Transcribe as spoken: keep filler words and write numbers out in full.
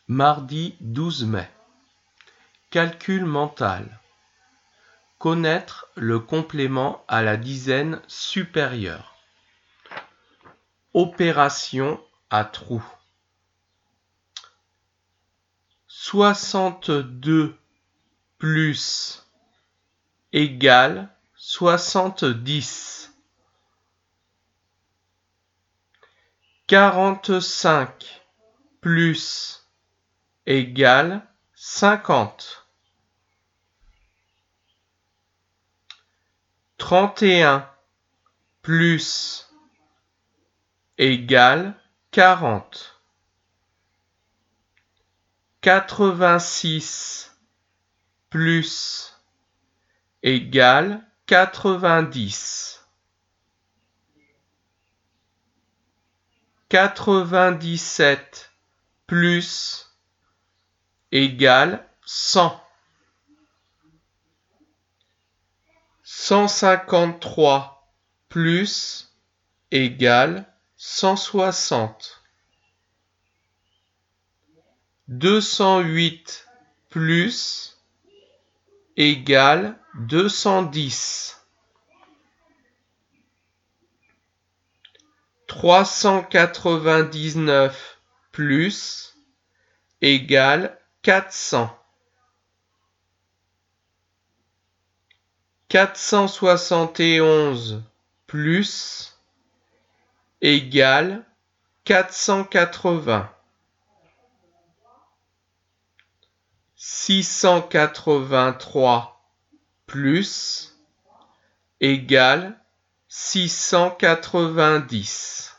Mardi douze mai. Calcul mental. Connaître le complément à la dizaine supérieure. Opération à trous. soixante-deux plus égale soixante-dix. quarante-cinq plus égale cinquante. trente et un plus égale quarante. quatre-vingt-six plus égale quatre-vingt-dix. quatre-vingt-dix-sept plus égale cent. cent cinquante-trois plus égale cent soixante. deux cent huit plus égale deux cent dix. trois cent quatre-vingt-dix-neuf plus égale quatre cents. quatre cent soixante et onze plus égale quatre cent quatre-vingts. six cent quatre-vingt-trois plus égale six cent quatre-vingt-dix.